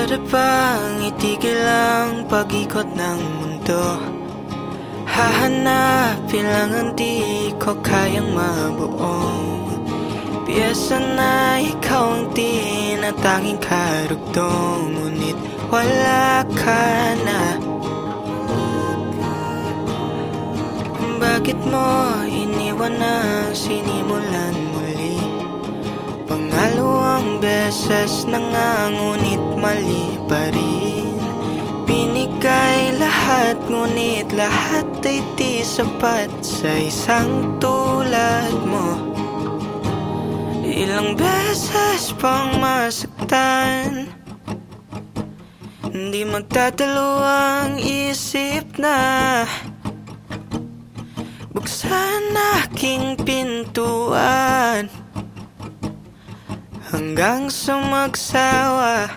Maaari bang itigil ang pag-ikot ng mundo? Hahanapin lang ang di ko kayang mabuong piyesa na ikaw ang tinatanging karugtong. Ngunit wala ka na. Bakit mo iniwan ang sinimulan muli? Pangalawang beses na nga, ngunit mali pa rin. Binigay lahat, ngunit lahat ay di sapat sa isang tulad mo. Ilang beses pang masaktan, hindi magdadalawang isip na buksan aking pintuan hanggang sa magsawa.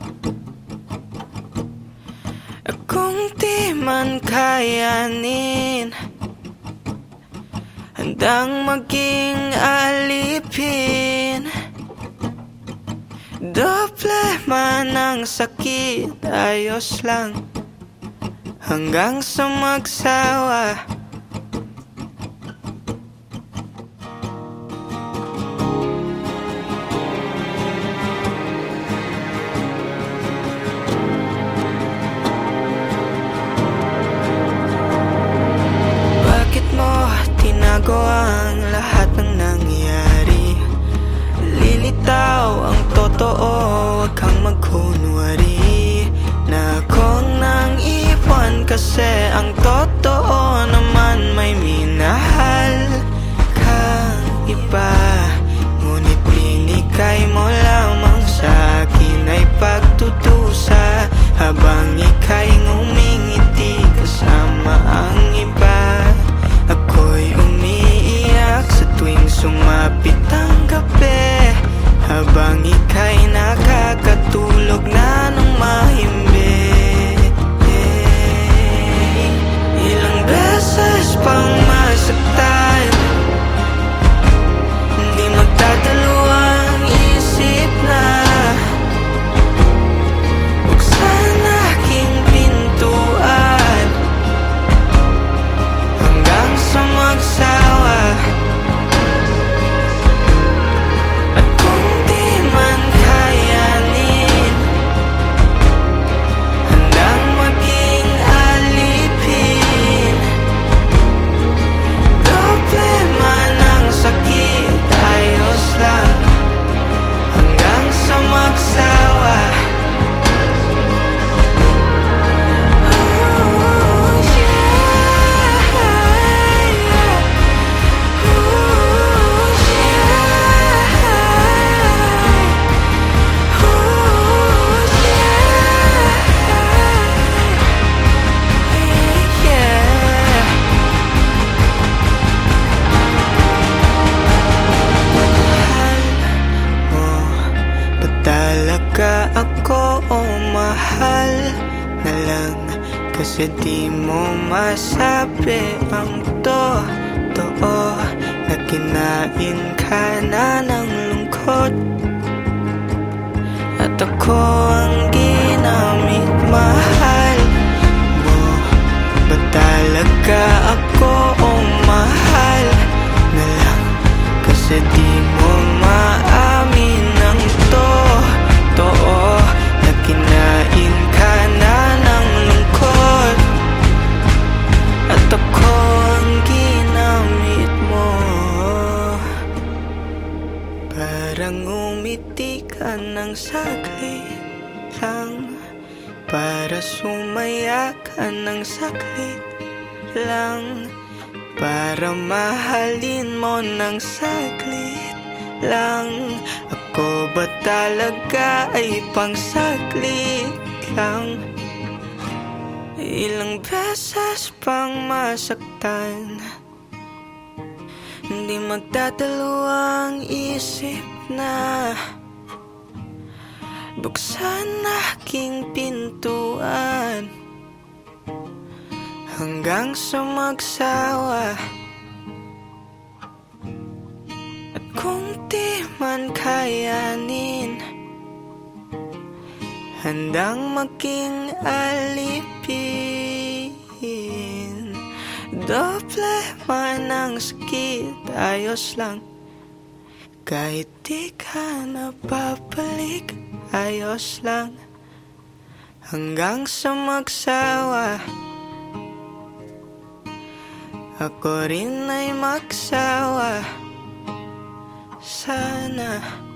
Kung di man kayanin, handang maging alipin. Doble man ang sakit, ayos lang hanggang sa magsawa. Tinago ang lahat ng nangyari. Lilitaw ang totoo, huwag kang magkunwari na akong nang iwan, kasi ang totoo naman may minahal kang iba. Ngunit binigay mo lamang sa akin ay pagtutusa, habang ika'y ngumingiti kasama ang iba. Ako'y umiiyak sa tuwing sumapit ang gabi, habang ika'y nakakatulog na ng mahimbing. Ilang beses pang masaktan, hindi magdadalawang isip na buksan aking pintuan hanggang sa magsawa. At kung di man kayanin, handang maging alipin. Doble man ang sakit, ayos lang hanggang sa magsawa. Talaga ako o mahal na lang, kasi di mo masabi ang totoo na kinain ka na ng lungkot. At ako ang ginamit, mahal mo ba talaga ako o mahal na lang, kasi di mo maamin ang totoo na kinain ka na ng lungkot. At ako ang ginamit mo, parang umiti ka ng saglit lang, para sumaya ka ng saglit lang, para mahalin mo ng saglit lang. Ako ba talaga ay pang saglit lang? Ilang beses pang masaktan, hindi magdadalawang isip na buksan aking pintuan hanggang sa magsawa. At kung di man kayanin, handang maging alipin. Doble man ang sakit, ayos lang. Kahit di ka na babalik, ayos lang. Hanggang sa magsawa, ako rin ay magsawa. Sana